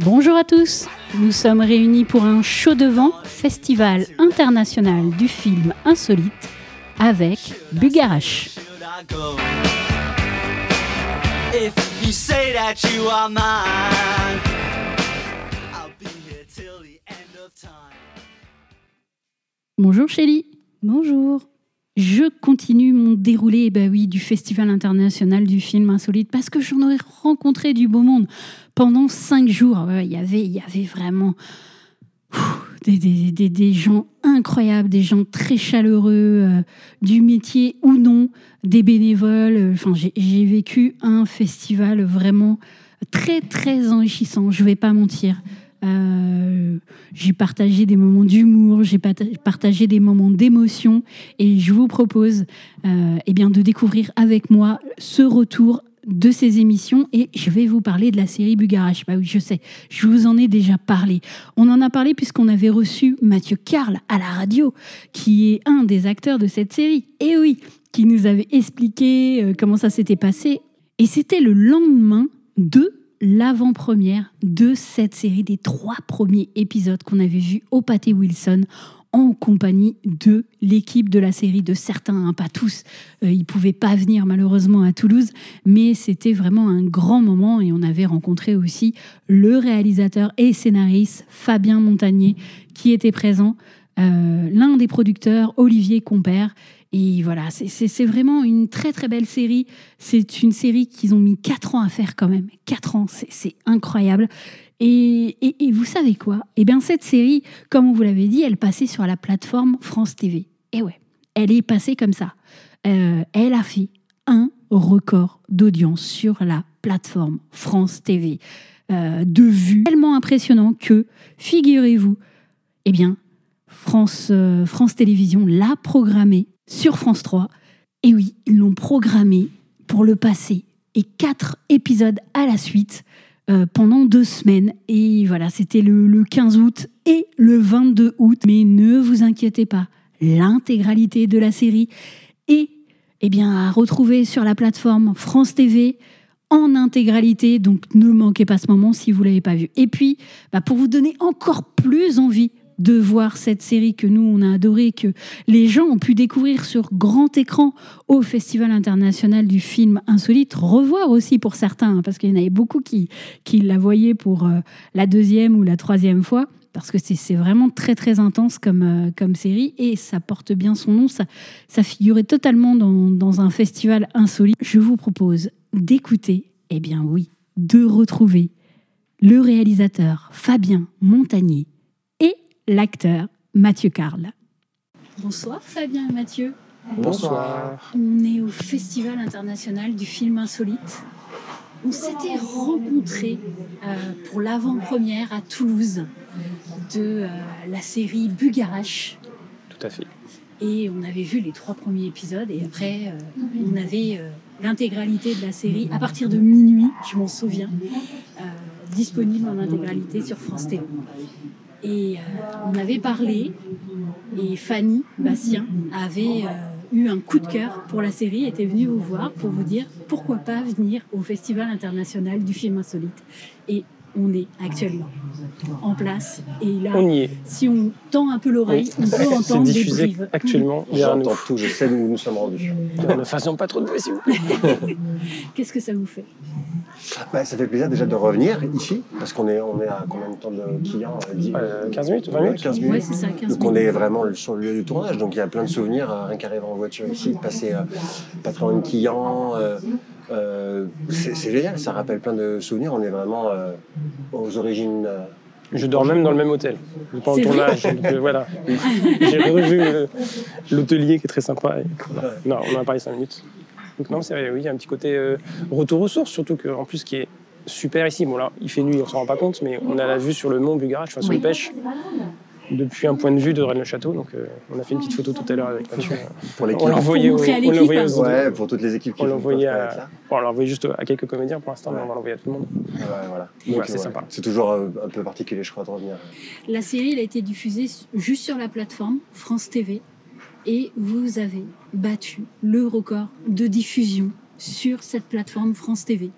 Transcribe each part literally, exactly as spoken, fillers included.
Bonjour à tous, nous sommes réunis pour un show de vent, Festival international du film insolite, avec Bugarache. Bonjour Chélie. Bonjour. Je continue mon déroulé bah oui, du Festival international du film insolite parce que j'en ai rencontré du beau monde pendant cinq jours. Il y avait, il y avait vraiment ouf, des, des, des, des gens incroyables, des gens très chaleureux, euh, du métier ou non, des bénévoles. Enfin, j'ai, j'ai vécu un festival vraiment très, très enrichissant, je ne vais pas mentir. Euh, j'ai partagé des moments d'humour, j'ai partagé des moments d'émotion et je vous propose euh, eh bien, de découvrir avec moi ce retour de ces émissions et je vais vous parler de la série Bugarache. Bah oui, je sais, je vous en ai déjà parlé. On en a parlé puisqu'on avait reçu Mathieu Carle à la radio, qui est un des acteurs de cette série. Et oui, qui nous avait expliqué euh, comment ça s'était passé. Et c'était le lendemain de l'avant-première de cette série, des trois premiers épisodes qu'on avait vus au Pâté Wilson en compagnie de l'équipe de la série, de certains, hein, pas tous. Euh, ils ne pouvaient pas venir malheureusement à Toulouse, mais c'était vraiment un grand moment et on avait rencontré aussi le réalisateur et scénariste Fabien Montagnier qui était présent, euh, l'un des producteurs, Olivier Compère. Et voilà, c'est, c'est, c'est vraiment une très très belle série. C'est une série qu'ils ont mis quatre ans à faire quand même. quatre ans, c'est, c'est incroyable. Et, et, et vous savez quoi ? Eh bien cette série, comme on vous l'avait dit, elle passait sur la plateforme France T V. Et ouais, elle est passée comme ça. Euh, elle a fait un record d'audience sur la plateforme France T V. Euh, de vues tellement impressionnant que, figurez-vous, eh bien, France, euh, France Télévisions l'a programmée sur France trois. Et oui, ils l'ont programmé pour le passer. Et quatre épisodes à la suite euh, pendant deux semaines. Et voilà, c'était le, le quinze août et le vingt-deux août. Mais ne vous inquiétez pas, l'intégralité de la série est eh bien, à retrouver sur la plateforme France T V en intégralité. Donc ne manquez pas ce moment si vous ne l'avez pas vu. Et puis, bah, pour vous donner encore plus envie de voir cette série que nous, on a adorée, que les gens ont pu découvrir sur grand écran au Festival international du film insolite, revoir aussi pour certains, hein, parce qu'il y en avait beaucoup qui, qui la voyaient pour euh, la deuxième ou la troisième fois, parce que c'est, c'est vraiment très très intense comme, euh, comme série, et ça porte bien son nom, ça, ça figurait totalement dans, dans un festival insolite. Je vous propose d'écouter, eh bien oui, de retrouver le réalisateur Fabien Montagnier, l'acteur Mathieu Carle. Bonsoir Fabien et Mathieu. Bonsoir. On est au Festival international du film insolite. On s'était rencontrés euh, pour l'avant-première à Toulouse de euh, la série Bugarache. Tout à fait. Et on avait vu les trois premiers épisodes et après euh, on avait euh, l'intégralité de la série à partir de minuit, je m'en souviens, euh, disponible en intégralité sur France T V. Et euh, on avait parlé, et Fanny Bastien avait euh, eu un coup de cœur pour la série, était venue vous voir pour vous dire pourquoi pas venir au Festival international du film insolite. Et on est actuellement en place. Et là, on y est. Si on tend un peu l'oreille, oui. On peut entendre c'est diffusé des brives. Actuellement. J'entends tout, je sais où nous sommes rendus. Ne faisons pas trop de bruit, s'il vous plaît. Qu'est-ce que ça vous fait ? Bah, ça fait plaisir déjà de revenir ici, parce qu'on est, on est à combien de temps de clients euh, quinze minutes, vingt minutes quinze minutes. Ouais, c'est ça, quinze donc on est vraiment sur le lieu du tournage, donc il y a plein de souvenirs, euh, rien qu'arriver en voiture ici, de passer euh, pas très loin de clients, euh, euh, c'est, c'est génial, ça rappelle plein de souvenirs, on est vraiment euh, aux origines. Euh, Je dors même dans le même hôtel, pendant le tournage, donc euh, voilà. J'ai revu euh, l'hôtelier qui est très sympa. Et, voilà. Non, on en a parlé cinq minutes. Donc non, c'est vrai, oui, il y a un petit côté euh, retour aux sources, surtout qu'en plus, ce qui est super ici, bon là, il fait nuit, on s'en rend pas compte, mais on a la vue sur le mont Bugarache, enfin sur oui. le Pêche, depuis un point de vue de Rennes-le-Château, donc euh, on a fait une petite photo tout à l'heure avec Mathieu. Pour l'équipe. On l'a envoyé aux, on l'a envoyé aux ouais, pour toutes les équipes qui on l'a envoyé à, bon, on l'a envoyé juste à quelques comédiens pour l'instant, ouais. Mais on va l'envoyer à tout le monde. Ouais, voilà. Donc, donc, c'est ouais. sympa. C'est toujours un, un peu particulier, je crois, de revenir. La série, elle a été diffusée juste sur la plateforme France T V. Et vous avez battu le record de diffusion sur cette plateforme France T V.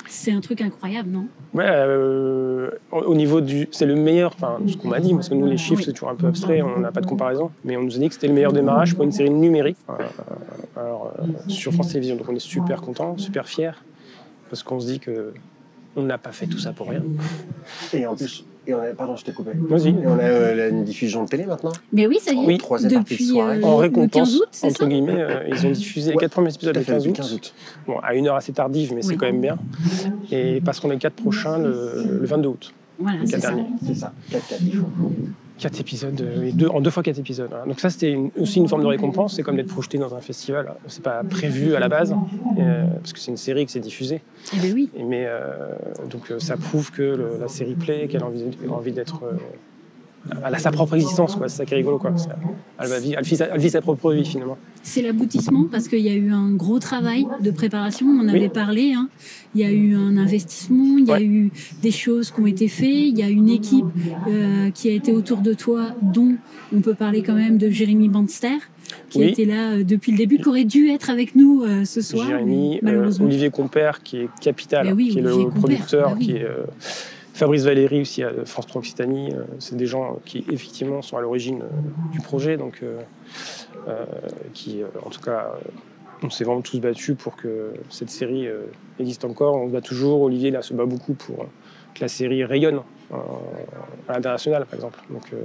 C'est un truc incroyable, non? Ouais, euh, au niveau du... C'est le meilleur, enfin, ce qu'on m'a dit, parce que nous, les chiffres, oui. c'est toujours un peu abstrait, on n'a pas de comparaison, mais on nous a dit que c'était le meilleur démarrage pour une série numérique, euh, alors, euh, sur France Télévisions. Donc on est super contents, super fiers, parce qu'on se dit qu'on n'a pas fait tout ça pour rien. Et en plus... Et on a, pardon, je t'ai coupé. Vas-y. Et on a euh, une diffusion de télé maintenant. Mais oui, ça y est. Oui. Troisième partie de soirée. Euh, en récompense, août, entre ça guillemets, euh, ils ont diffusé ouais. les quatre premiers épisodes le quinze août. Bon, à une heure assez tardive, mais oui. c'est quand même bien. Et passeront les quatre prochains le, le vingt-deux août. Voilà, les c'est ça. C'est ça. quatre, quatre. Quatre épisodes, et deux, en deux fois quatre épisodes. Voilà. Donc ça, c'était une, aussi une forme de récompense. C'est comme d'être projeté dans un festival. C'est pas prévu à la base, euh, parce que c'est une série que c'est diffusé. Eh bien oui. Mais euh, donc ça prouve que le, la série plaît, qu'elle a envie, a envie d'être... Euh, elle a sa propre existence, quoi. C'est ça qui est rigolo, quoi. Elle, va vivre, elle, vit sa, elle vit sa propre vie, finalement. C'est l'aboutissement, parce qu'il y a eu un gros travail de préparation, on en avait oui. parlé. Hein. Il y a eu un investissement, il y a ouais. eu des choses qui ont été faites, il y a une équipe euh, qui a été autour de toi, dont on peut parler quand même de Jérémy Banster, qui oui. était là euh, depuis le début, qui aurait dû être avec nous euh, ce soir. Jérémy, malheureusement. Euh, Olivier Compère, qui est capital, oui, qui est Olivier le Compère, producteur, bah oui. qui est... Euh, Fabrice Valéry aussi à France trois Occitanie, euh, c'est des gens qui effectivement sont à l'origine euh, du projet, donc euh, euh, qui, euh, en tout cas, euh, on s'est vraiment tous battus pour que cette série euh, existe encore. On se bat toujours. Olivier là se bat beaucoup pour euh, que la série rayonne euh, à l'international, par exemple. Donc, euh,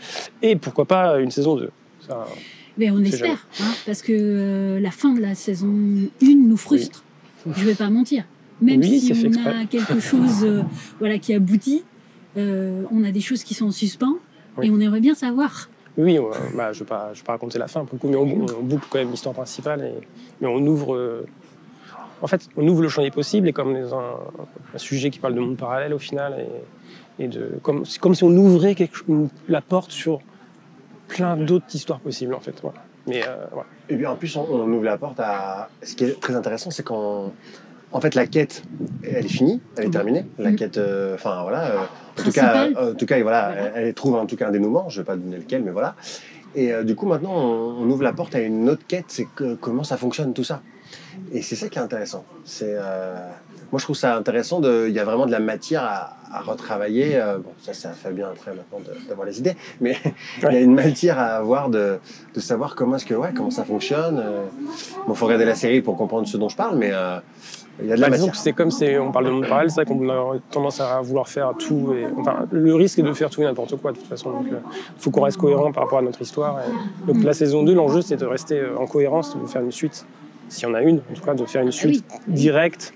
et pourquoi pas une saison deux. Ça, mais on espère, hein, parce que euh, la fin de la saison un nous frustre. Oui. Je ne vais pas mentir. Même oui, si on exprès. a quelque chose euh, voilà, qui aboutit, euh, on a des choses qui sont en suspens oui. et on aimerait bien savoir. Oui, on, bah, je ne vais, vais pas raconter la fin, pour le coup, mais on, on boucle quand même l'histoire principale. Et, mais on ouvre, euh, en fait, on ouvre le champ des possibles, et comme dans un, un sujet qui parle de monde parallèle au final, et, et de, comme, c'est comme si on ouvrait quelque, une, la porte sur plein d'autres histoires possibles, en fait. Voilà. Mais, euh, voilà. Et bien en plus, on, on ouvre la porte à... Ce qui est très intéressant, c'est quand... En fait, la quête, elle est finie, elle est terminée. La mmh. quête, enfin euh, voilà. Euh, en, tout cas, euh, en tout cas, voilà, voilà. Elle, elle trouve en tout cas un dénouement. Je ne vais pas donner lequel, mais voilà. Et euh, du coup, maintenant, on, on ouvre la porte à une autre quête. C'est que, comment ça fonctionne tout ça. Et c'est ça qui est intéressant. C'est, euh, moi, je trouve ça intéressant. Il y a vraiment de la matière à, à retravailler. Euh, bon, ça, ça fait bien après maintenant de, d'avoir les idées, mais il ouais. y a une matière à avoir de, de savoir comment est-ce que, ouais, comment ça fonctionne. Euh, bon, faut regarder la série pour comprendre ce dont je parle, mais euh, il y a de la bah, matière. C'est comme c'est, on parle de monde parallèle, c'est vrai qu'on a tendance à vouloir faire tout. Et, enfin, le risque est de faire tout et n'importe quoi, de toute façon. Donc, il euh, faut qu'on reste cohérent par rapport à notre histoire. Et, donc, la saison deux, l'enjeu, c'est de rester en cohérence, de faire une suite. S'il y en a une, en tout cas, de faire une suite ah oui. directe,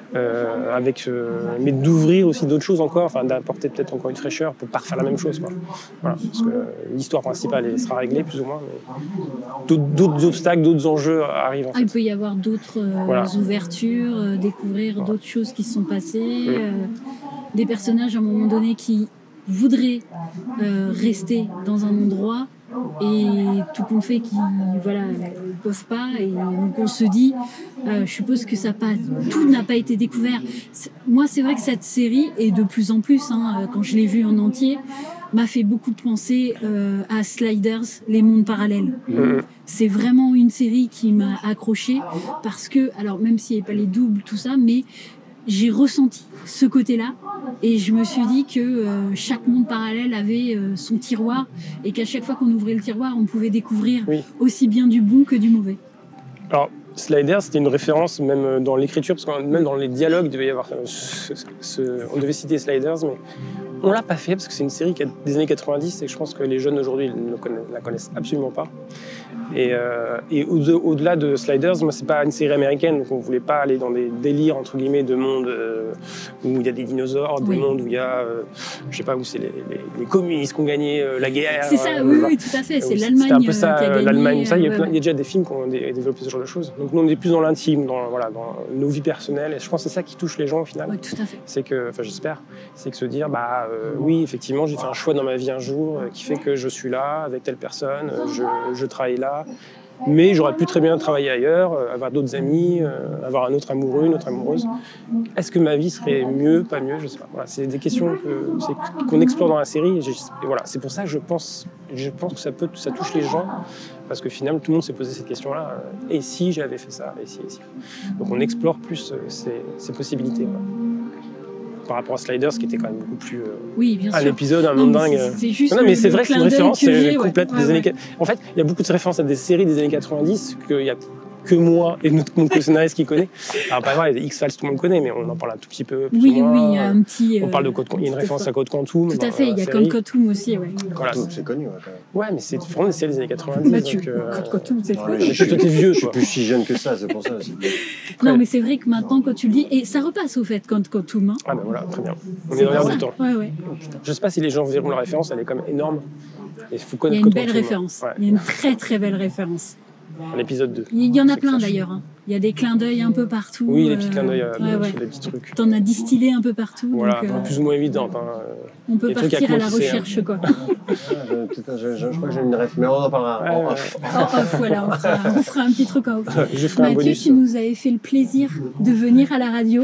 euh, avec, euh, mais d'ouvrir aussi d'autres choses encore, enfin, d'apporter peut-être encore une fraîcheur pour ne pas refaire la même chose. Quoi. Voilà, parce que euh, l'histoire principale elle sera réglée, plus ou moins, mais d'autres, d'autres obstacles, d'autres enjeux arrivent. En fait. Ah, il peut y avoir d'autres euh, voilà. ouvertures, euh, découvrir voilà. d'autres choses qui se sont passées, mmh. euh, des personnages à un moment donné qui voudraient euh, rester dans un endroit, et tout compte fait qu'ils voilà, ne peuvent pas, et donc on se dit euh, je suppose que ça pas, tout n'a pas été découvert. C'est, moi c'est vrai que cette série, et de plus en plus hein, quand je l'ai vue en entier, m'a fait beaucoup penser euh, à Sliders, les mondes parallèles. Mmh. C'est vraiment une série qui m'a accrochée, parce que, alors même s'il n'y avait pas les doubles, tout ça, mais j'ai ressenti ce côté-là, et je me suis dit que euh, chaque monde parallèle avait euh, son tiroir, et qu'à chaque fois qu'on ouvrait le tiroir, on pouvait découvrir oui. aussi bien du bon que du mauvais. Alors, Sliders, c'était une référence même dans l'écriture, parce que même dans les dialogues, il devait y avoir ce, ce, on devait citer Sliders, mais on l'a pas fait parce que c'est une série des années quatre-vingt-dix et je pense que les jeunes aujourd'hui ne la connaissent absolument pas. Et, euh, et au- au-delà de Sliders, moi c'est pas une série américaine, donc on voulait pas aller dans des délires entre guillemets de monde euh, où il y a des dinosaures, des Oui. mondes où il y a, euh, je sais pas où c'est les, les, les communistes qui ont gagné euh, la guerre. C'est ça, euh, oui, voilà. oui, tout à fait. C'est Euh, l'Allemagne C'était un peu euh, ça, qui a euh, gagné. l'Allemagne. Ça, il y, a euh, plein- ouais, il y a déjà des films qui ont dé- développé ce genre de choses. Donc nous on est plus dans l'intime, dans voilà, dans nos vies personnelles. Et je pense que c'est ça qui touche les gens au final. ouais, tout à fait. C'est que, enfin j'espère, c'est que se dire, bah euh, oui, effectivement, j'ai fait un choix dans ma vie un jour euh, qui fait que je suis là avec telle personne, euh, je, je travaille là, mais j'aurais pu très bien travailler ailleurs, euh, avoir d'autres amis, euh, avoir un autre amoureux, une autre amoureuse. Est-ce que ma vie serait mieux, pas mieux, je sais pas. Voilà, c'est des questions que, c'est- qu'on explore dans la série. Et j'ai- et voilà, c'est pour ça que je pense, je pense que ça peut, ça touche les gens, parce que finalement tout le monde s'est posé cette question-là. euh, Et si j'avais fait ça, et si, et si. Donc on explore plus euh, ces, ces possibilités. Voilà. par rapport à Sliders, qui était quand même beaucoup plus. Euh, oui, bien un sûr. épisode, un non, monde mais dingue. C'est, c'est juste non, mais le, c'est vrai le que c'est une clin d'œil référence que j'ai, complète ouais. des Ouais, années. ouais. En fait, il y a beaucoup de références à des séries des années quatre-vingt-dix qu'il y a que moi et notre mon co-scénariste qui connaît. Alors, pas vrai, X-Files, tout le monde connaît, mais on en parle un tout petit peu. Plus Oui, ou moins. oui, il y a un petit. On parle de euh, Code Quantum. Il y a une référence fait. à Code Quantum. Tout à fait, il y a Code Quantum aussi, ouais. Voilà. C'est connu, ouais, quand même. Ouais, mais c'est vraiment des séries des années quatre-vingt-dix. Bah, tu... donc, euh... Code Quantum, c'est Non, fou. mais je, Je suis vieux, je suis quoi. plus si jeune que ça, c'est pour ça aussi. Non, mais c'est vrai que maintenant, quand tu le dis, et ça repasse au fait, Code Quantum. Hein. Ah ben voilà, très bien. On C'est est dans l'air ça. du temps. Ouais, ouais. Je sais pas si les gens verront la référence, elle est quand même énorme. Et faut Il y a connaître une Code belle Quantum. référence. Ouais. Il y a une très très belle référence. L'épisode deux. Il y en a C'est plein que ça, d'ailleurs. Hein. Il y a des clins d'œil un peu partout. Oui, les euh, petits clins d'œil euh, ouais, ouais. sur des petits trucs. T'en as distillé un peu partout. Voilà, donc, euh, plus ou moins évidente. Hein. on peut des trucs partir à avec la moi qui recherche, quoi. Ah, je, putain, je, je, je crois que j'ai une ref, mais on en parlera. Ouais, en ouais. off. En off, voilà, on fera, on fera un petit truc en off. Je ferai un Mathieu, bonus. tu nous avais fait le plaisir de venir à la radio.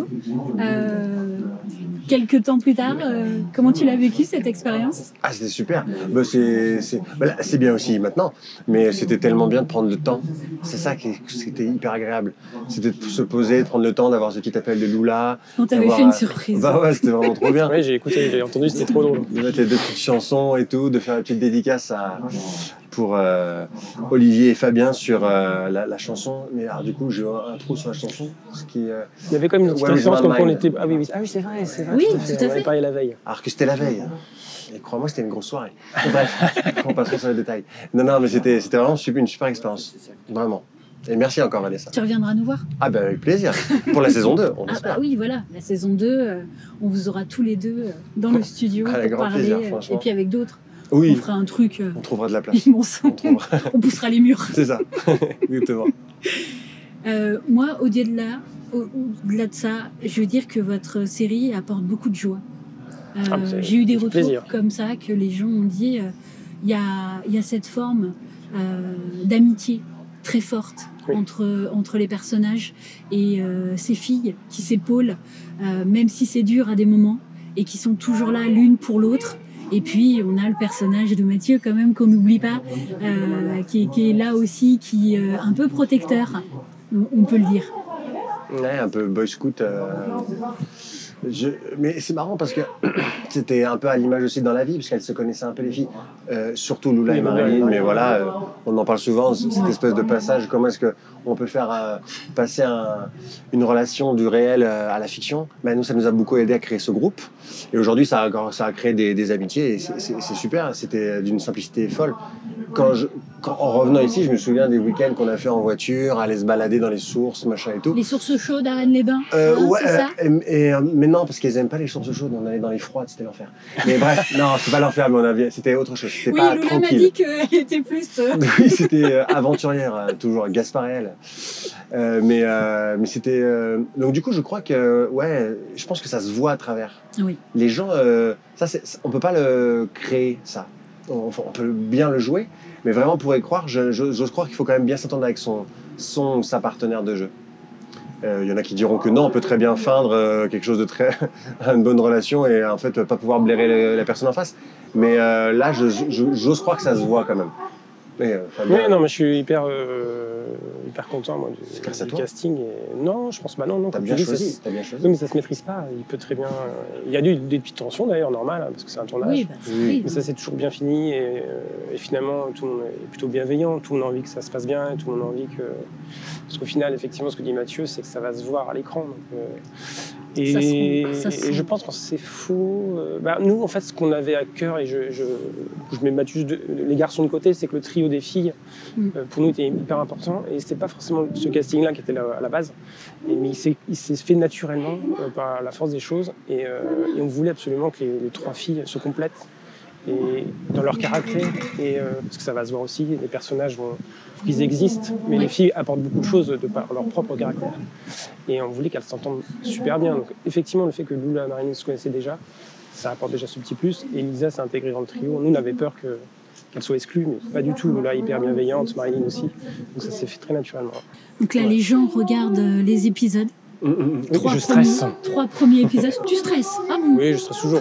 Euh, quelques temps plus tard, euh, comment tu l'as vécu cette expérience? Ah, c'était super. Bah, c'est, c'est, bah, là, c'est bien aussi maintenant, mais c'était tellement bien de prendre le temps. C'est ça qui c'était hyper agréable. C'était de se poser, de prendre le temps, d'avoir ce petit appel de Lula. On t'avait d'avoir, fait une euh, surprise. Bah ouais, c'était vraiment trop bien. Oui, j'ai écouté, j'ai entendu, c'était trop drôle. De mettre les deux petites chansons et tout, de faire une petite dédicace à, pour euh, Olivier et Fabien sur euh, la, la chanson. Mais alors, du coup, j'ai un trou sur la chanson. Ce qui, euh, Il y avait quand même une petite Where is référence my comme quoi on mind était. Ah oui, oui, ah oui c'est vrai, c'est vrai. Oui, tout à fait. tout à On avait fait. parlé la veille. Alors que c'était la veille. Et crois-moi, c'était une grosse soirée. Bref, on passera sur les détails. Non, non, mais c'était, c'était vraiment super, une super expérience. Vraiment. Et merci encore, Vanessa. Tu reviendras nous voir? Ah ben avec plaisir. Pour la saison deux, on Ah espère. bah oui, voilà, la saison deux, euh, on vous aura tous les deux euh, dans le studio Avec pour grand parler, plaisir, euh, franchement. et puis avec d'autres, on Oui, fera un truc euh, on trouvera de la place. immense, On trouvera. on poussera les murs. C'est ça. Exactement. Euh, moi, au-delà, au- au-delà de ça, je veux dire que votre série apporte beaucoup de joie. Euh, Ah, c'est- j'ai eu des c'est retours plaisir. comme ça, que les gens ont dit, euh, il y, a, il y a cette forme euh, d'amitié très forte Oui. entre, entre les personnages et euh, ces filles qui s'épaulent, euh, même si c'est dur à des moments, et qui sont toujours là l'une pour l'autre. Et puis, on a le personnage de Mathieu, quand même, qu'on n'oublie pas, euh, qui, qui est là aussi, qui est euh, un peu protecteur, on, on peut le dire. Ouais, un peu boy scout. euh, je- Mais c'est marrant parce que c'était un peu à l'image aussi dans la vie, parce qu'elles se connaissaient un peu les filles, euh, surtout Lula et Marilyn, mais voilà, euh, on en parle souvent, c- cette espèce de passage, comment est-ce qu'on peut faire euh, passer un- une relation du réel euh, à la fiction. Ben, nous, ça nous a beaucoup aidé à créer ce groupe, et aujourd'hui, ça a, ça a créé des, des amitiés, et c'est, c'est- c'est super, c'était d'une simplicité folle. Quand je, quand, en revenant ici, je me souviens des week-ends qu'on a fait en voiture, aller se balader dans les sources, machin et tout. Les sources chaudes à Rennes-les-Bains, Euh, hein, ouais, c'est ça? euh, et, et, euh, mais non, parce qu'ils n'aiment pas les sources chaudes, on allait dans les froides, c'était l'enfer. Mais bref, non, c'est pas l'enfer, mais on avait, c'était autre chose, c'était Oui, pas Lula m'a tranquille. dit qu'elle était plus... euh, Oui, c'était euh, aventurière, euh, toujours Gasparel. Euh, mais euh, mais c'était. euh, Donc, du coup, je crois que, ouais, je pense que ça se voit à travers. Oui. Les gens, euh, ça, c'est, on peut pas le créer, ça. On, on peut bien le jouer, mais vraiment, pour y croire, je- je- j'ose croire qu'il faut quand même bien s'entendre avec son, son ou sa partenaire de jeu. Il euh, y en a qui diront que non, on peut très bien feindre euh, quelque chose de très. une bonne relation et en fait, pas pouvoir blairer le- la personne en face. Mais euh, là, je- je- j'ose croire que ça se voit quand même. Mais, euh, Fabien, Oui, non, mais je suis hyper, euh, hyper content moi, du, grâce à du toi. casting. Et... Non, je pense bah non, non. T'as comme bien tu dis, choisi. ça- T'as bien choisi. Oui, mais ça se maîtrise pas. Il peut très bien. euh, Il y a eu des petites tensions d'ailleurs, normal, hein, parce que c'est un tournage. Oui, bah, c'est- Oui. oui. Mais ça, c'est toujours bien fini. Et, euh, et finalement, tout le monde est plutôt bienveillant. Tout le monde a envie que ça se passe bien. Et tout le monde a envie que. Parce qu'au final, effectivement, ce que dit Mathieu, c'est que ça va se voir à l'écran. Donc, euh, Et, Ça se- ça se et je sent. pense que c'est faux. Euh, bah, nous, en fait, ce qu'on avait à cœur, et je, je, je mets Mathieu, de, les garçons de côté, c'est que le trio des filles, Mm. euh, pour nous, était hyper important. Et c'était pas forcément ce casting-là qui était là à la base. Et, mais il s'est, il s'est fait naturellement euh, par la force des choses. Et, euh, et on voulait absolument que les, les trois filles se complètent. Et dans leur caractère, et, euh, parce que ça va se voir aussi, les personnages vont, faut qu'ils existent, mais Oui. les filles apportent beaucoup de choses de par leur propre caractère. Et on voulait qu'elles s'entendent super bien. Donc effectivement, le fait que Lula et Marilyn se connaissaient déjà, ça apporte déjà ce petit plus. Et Lisa s'est intégrée dans le trio. Nous, on avait peur que, qu'elle soit exclue, mais pas du tout. Lula est hyper bienveillante, Marilyn aussi. Donc ça s'est fait très naturellement. Donc là, les gens regardent euh, les épisodes. Oui, Trois je stresse. premiers- Trois premiers épisodes. Tu stresses? Ah bon? Oui, je stresse toujours.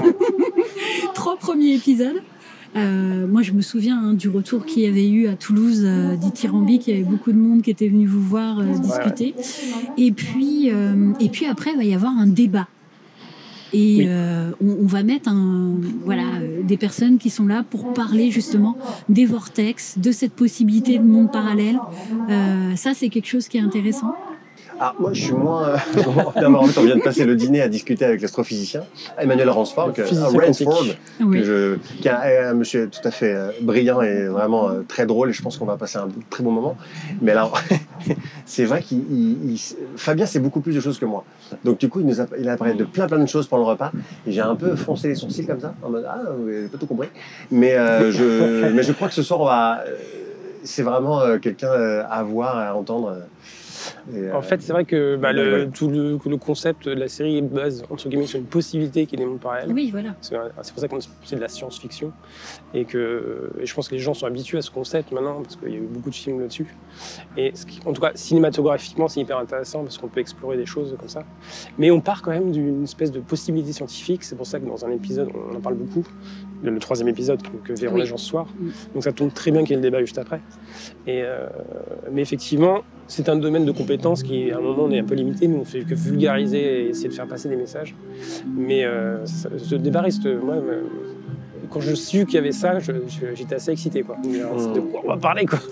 Trois premiers épisodes. Euh, moi, je me souviens hein, du retour qu'il y avait eu à Toulouse euh, d'Ithyrambique. Il y avait beaucoup de monde qui était venu vous voir euh, discuter. Et puis, euh, et puis après, il va y avoir un débat. Et Oui. euh, on, on va mettre un, voilà, euh, des personnes qui sont là pour parler justement des vortex, de cette possibilité de monde parallèle. Euh, ça, c'est quelque chose qui est intéressant. Ah, moi, je suis moins. euh, non, mais en fait, on vient de passer le dîner à discuter avec l'astrophysicien Emmanuel Ransford, Le que- physicien euh, Ransford, quantique. Oui. que je, qui est un, un monsieur tout à fait euh, brillant et vraiment euh, très drôle. Et je pense qu'on va passer un très bon moment. Mais alors, c'est vrai qu'il. il- il- Fabien sait beaucoup plus de choses que moi. Donc, du coup, il nous a, il a parlé de plein, plein de choses pendant le repas. Et j'ai un peu foncé les sourcils comme ça, en mode ah, j'ai pas tout compris. Mais, euh, je, mais je crois que ce soir, on va. euh, C'est vraiment euh, quelqu'un euh, à voir, à entendre. euh, et, euh, En fait, c'est vrai que bah, ouais, le, ouais. tout le, le concept de la série base entre guillemets sur une possibilité qu'il y ait des mondes parallèles. Oui, voilà. C'est c'est pour ça que c'est de la science-fiction et que et je pense que les gens sont habitués à ce concept maintenant parce qu'il y a eu beaucoup de films là-dessus. Et ce qui, en tout cas, cinématographiquement, c'est hyper intéressant parce qu'on peut explorer des choses comme ça. Mais on part quand même d'une espèce de possibilité scientifique. C'est pour ça que dans un épisode, on en parle beaucoup, le, le troisième épisode que, que verront Oui. les gens ce soir. Mm. Donc ça tombe très bien qu'il y ait le débat juste après. Et euh, mais effectivement, c'est un domaine de compétences qui, à un moment, on est un peu limité. Nous, on fait que vulgariser et essayer de faire passer des messages. Mais euh, ça, ce débat reste, moi, me- quand je su qu'il y avait ça, je- je- j'étais assez excité, quoi. Mais, alors, c'est de quoi on va parler, quoi.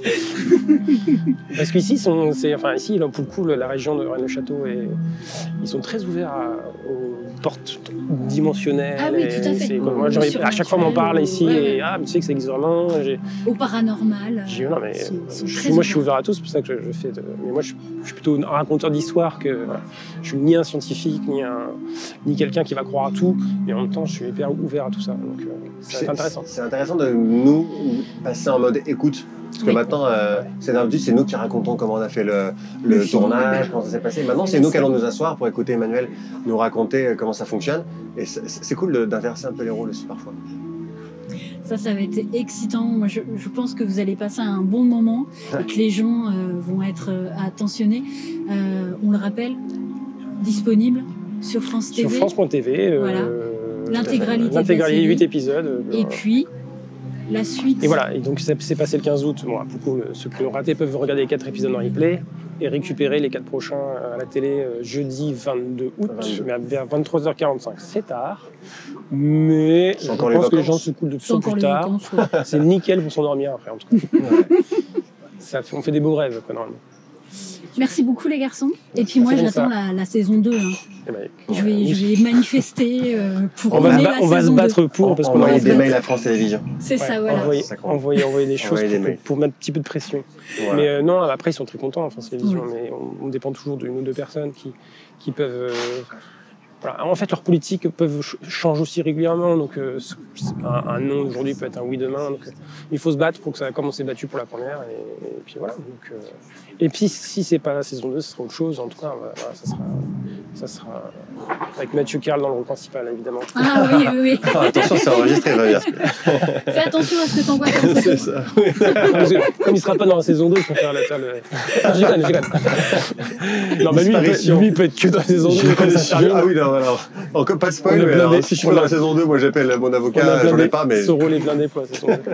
Parce qu'ici, sont- c'est, enfin, ici, là, pour le coup, la région de Rennes-le-Château, et ils sont très ouverts à- aux portes dimensionnelles. Ah oui, et tout à fait. c'est comme- moi, Le j'ai envie- à chaque fois, on m'en parle ici, surnaturel, ouais, et ah, mais tu sais que ça existe vraiment. J'ai, Au paranormal. j'ai- non, mais Ils sont- ils sont je- très moi, je suis ouverts. ouvert à tout, c'est pour ça que je, je fais. De, mais moi, je, je suis plutôt un raconteur d'histoire que. Voilà. Je suis ni un scientifique, ni, un, ni quelqu'un qui va croire à tout, mais en même temps, je suis hyper ouvert à tout ça. Donc, euh, ça va être intéressant. C'est intéressant de nous passer en mode écoute. Parce que Oui. maintenant, euh, c'est d'habitude, c'est nous qui racontons comment on a fait le, le, Le film. tournage, comment ça s'est passé. Maintenant, c'est nous qui allons nous asseoir pour écouter Emmanuel nous raconter euh, comment ça fonctionne. Et c'est c'est cool de- d'inverser un peu les rôles aussi parfois. Ça, ça va être excitant. Moi, je, je pense que vous allez passer un bon moment et que les gens euh, vont être euh, attentionnés. Euh, on le rappelle, disponible sur France T V. Sur France point T V. euh, Voilà. L'intégralité de la L'intégralité, série. huit épisodes. euh, Et puis, la suite. Et voilà, et donc ça s'est passé le quinze août. Bon, pour coup, ceux qui l'ont raté peuvent regarder les quatre épisodes en replay et récupérer les quatre prochains à la télé euh, jeudi vingt-deux août, vingt-deux. mais vers vingt-trois heures quarante-cinq. C'est tard, mais C'est je encore les pense que les vacances. gens se coulent de C'est plus en encore plus les tard. vacances, ouais. C'est nickel pour s'endormir après, en tout cas. Ouais. Ça fait, on fait des beaux rêves, quoi, normalement. Merci beaucoup, les garçons. Et puis moi, Merci, j'attends Vanessa. la, la saison deux. hein. Eh ben, Je, vais, je vais manifester euh, pour on va, se, mener ba- la on va se saison battre deux. pour, parce qu'on envoyer a se des battre. mails à France Télévisions. C'est ça, Ouais, voilà. envoyer, Ça compte. envoyer, envoyer des choses Envoyer des pour, mails. pour mettre un petit peu de pression. Voilà. Mais euh, non, après, ils sont très contents, France Télévisions, Oui. mais on, on dépend toujours d'une ou deux personnes qui, qui peuvent... euh, voilà. En fait, leurs politiques peuvent ch- changer aussi régulièrement, donc euh, c'est- un, un non aujourd'hui peut être un oui demain. Donc, euh, il faut se battre pour que ça, comme on s'est battu pour la première, et, et puis voilà. Donc, euh, et puis, si c'est pas la saison deux, ce sera autre chose. En tout cas, voilà, ça, sera, ça sera avec Mathieu Carl dans le rôle principal, évidemment. Ah oui, oui, oui. Ah, attention, c'est enregistré, Fabien. Fais attention à ce que t'envoies comme C'est photo. ça. Parce que, comme il sera pas dans la saison deux, je préfère la faire le. Ah, je déconne, je déconne. Non, mais lui, il peut, Disparition. lui, il peut être que dans la saison deux. Je- comme ça se termine. Ah oui, non, alors, encore pas de spoil, On a mais blindé. alors, si je suis dans la saison deux, moi j'appelle mon On a avocat, j'en blindé. ai pas, mais Ce rôle est blindé pour la saison deux.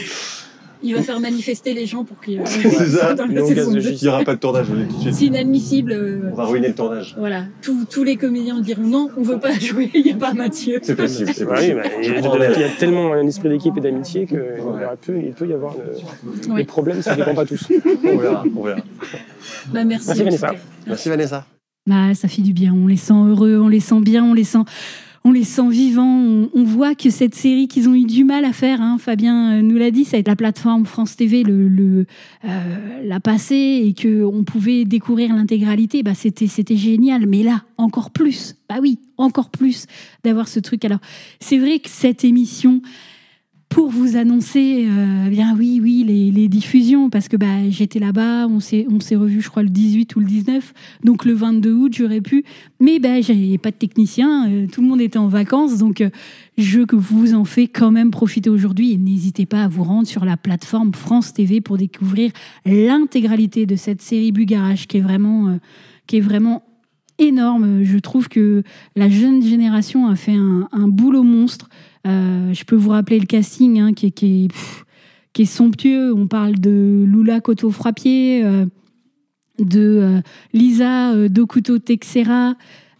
Il va faire manifester les gens pour qu'ils c'est ça. dans la Non, saison gaz de deux. giste. Il n'y aura pas de tournage, je vous le dis tout de suite. C'est inadmissible. euh, On va ruiner le tournage. Voilà, tous, tous les comédiens diront non, on veut pas jouer, il n'y a pas Mathieu. C'est possible, c'est Ouais, oui, possible. bah, il, y Je a, prends il y l'air. a tellement un esprit d'équipe et d'amitié qu'il aurait pu, il peut y avoir le- Oui. des problèmes, ça ne dépend pas tous. On verra, on verra. Bah, merci. Merci, en tout Vanessa. cas. Merci Vanessa. Bah, ça fait du bien, on les sent heureux, on les sent bien, on les sent, on les sent vivants. On, on voit que cette série qu'ils ont eu du mal à faire, hein, Fabien euh, nous l'a dit, ça va être la plateforme France T V le, le, euh, l'a passé et qu'on pouvait découvrir l'intégralité, bah, c'était, c'était génial. Mais là, encore plus, bah oui, encore plus d'avoir ce truc. Alors, c'est vrai que cette émission... Pour vous annoncer, euh, bien oui, oui, les, les diffusions, parce que bah, j'étais là-bas, on s'est, on s'est revus, je crois, le dix-huit ou le dix-neuf, donc le vingt-deux août, j'aurais pu, mais bah, j'avais pas de technicien, euh, tout le monde était en vacances, donc euh, je vous en fais quand même profiter aujourd'hui, et n'hésitez pas à vous rendre sur la plateforme France T V pour découvrir l'intégralité de cette série Bugarach, qui est vraiment, euh, qui est vraiment énorme. Je trouve que la jeune génération a fait un, un boulot monstre. Euh, je peux vous rappeler le casting hein, qui, est, qui, est, pff, qui est somptueux. On parle de Lula Coteau-Frappier, euh, de euh, Lisa euh, Dokuto Texera,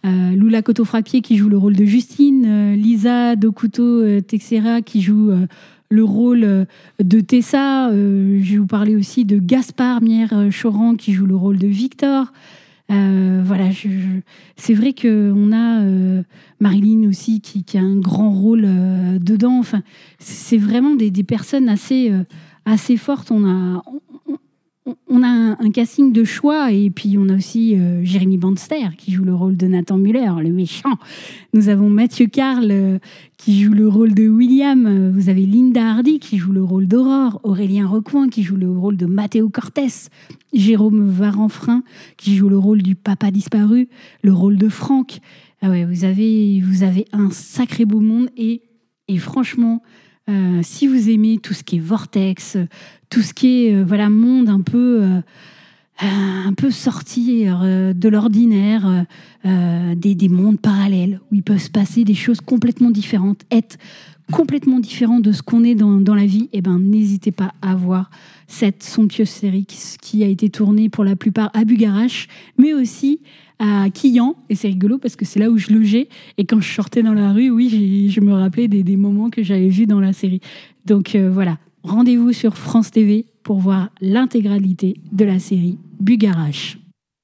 euh, Lula Coteau-Frappier qui joue le rôle de Justine, euh, Lisa Dokuto-Texera qui joue euh, le rôle euh, de Tessa. Euh, je vais vous parler aussi de Gaspard Mier-Choran qui joue le rôle de Victor. Euh, voilà, je, je, c'est vrai qu'on a euh, Marilyn aussi qui, qui a un grand rôle euh, dedans. Enfin, c'est vraiment des, des personnes assez, euh, assez fortes. On a, on, on a un, un casting de choix et puis on a aussi euh, Jérémy Banster qui joue le rôle de Nathan Muller, le méchant. Nous avons Mathieu Carle euh, qui joue le rôle de William. Vous avez Linda Hardy qui joue le rôle d'Aurore, Aurélien Recoing qui joue le rôle de Matteo Cortès, Jérôme Varenfrin qui joue le rôle du papa disparu, le rôle de Franck. Ah ouais, vous avez, vous avez un sacré beau monde et, et franchement, euh, si vous aimez tout ce qui est vortex, tout ce qui est euh, voilà, monde un peu, euh, un peu sorti euh, de l'ordinaire, euh, des, des mondes parallèles où il peut se passer des choses complètement différentes, être complètement différent de ce qu'on est dans, dans la vie, eh ben, n'hésitez pas à voir cette somptueuse série qui, qui a été tournée pour la plupart à Bugarach, mais aussi à Quillan. Et c'est rigolo parce que c'est là où je logeais. Et quand je sortais dans la rue, oui, j'ai, je me rappelais des, des moments que j'avais vus dans la série. Donc euh, voilà, rendez-vous sur France T V pour voir l'intégralité de la série Bugarach.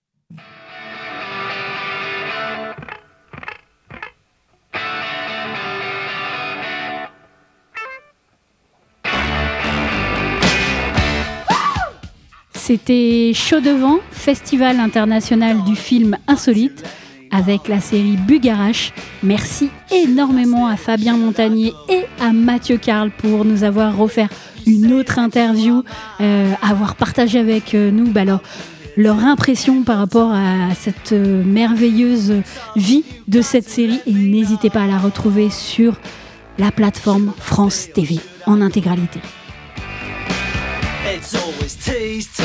C'était Chaud Devant, Festival international du film insolite, avec la série Bugarach. Merci énormément à Fabien Montagnier et à Mathieu Carle pour nous avoir offert une autre interview, euh, avoir partagé avec nous bah, leur, leur impression par rapport à cette euh, merveilleuse vie de cette série. Et n'hésitez pas à la retrouver sur la plateforme France T V en intégralité. It's always tasty.